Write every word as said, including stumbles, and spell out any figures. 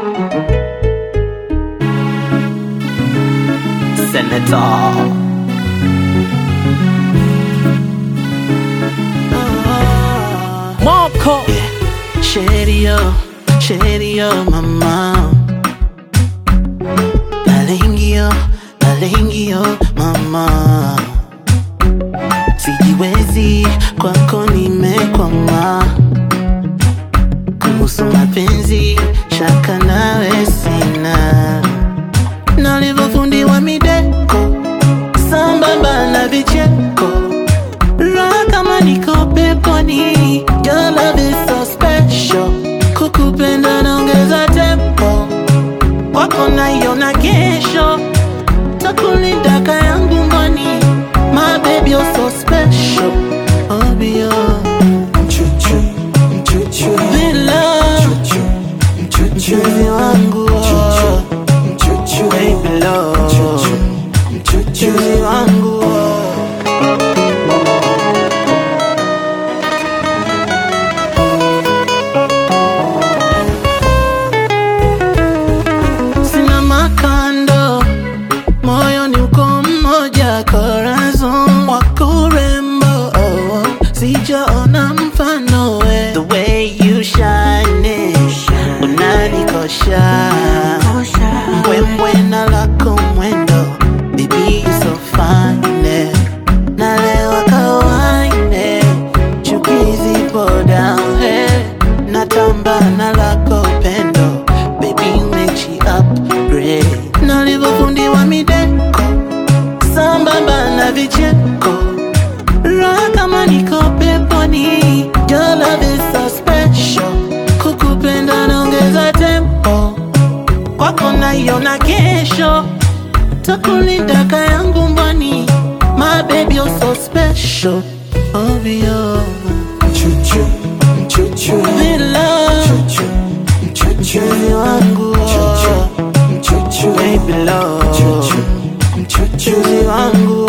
Senator. Marco. Yeah. Sherio, Sherio, mama. Nalingio, nalingio, mama. Sijiwezi kwako nimekwama. Kuhusu mapenzi shaka nawe sina. Nalivyofundiwa mideko sambamba na vicheko, raha kama niko peponi. Your love is so special. Kukupenda naongeza tempo, kwako naiona kesho. Takulinda kaya ngungoni. My baby you're so special. Oh bio mchuchu, mchuchu bila mchuchu, mchuchu wangu mchuchu baby love mchuchu, mchuchu wangu. Sina makando, moyo ni uko mmoja, corazon wako rembo, oh, sijaona mfano we. The way you shine it, unanikosha mbwembwe na lako mwendo, baby you so fine. Na leo kawaine, chuki zipo down here. Natamba na lako pendo, baby mechi upgrade. Nalivyofundiwa mideko sambamba na vicheko, raha kama niko peponi. Your love is so special. Kukupenda naongeza tempo, kwako naiona kesho. Takulinda kaya ngungoni. My baby you're so special. Oh bio mchuchu, mchuchu bila mchuchu, mchuchu wangu mchuchu, mchuchu baby love mchuchu, mchuchu wangu.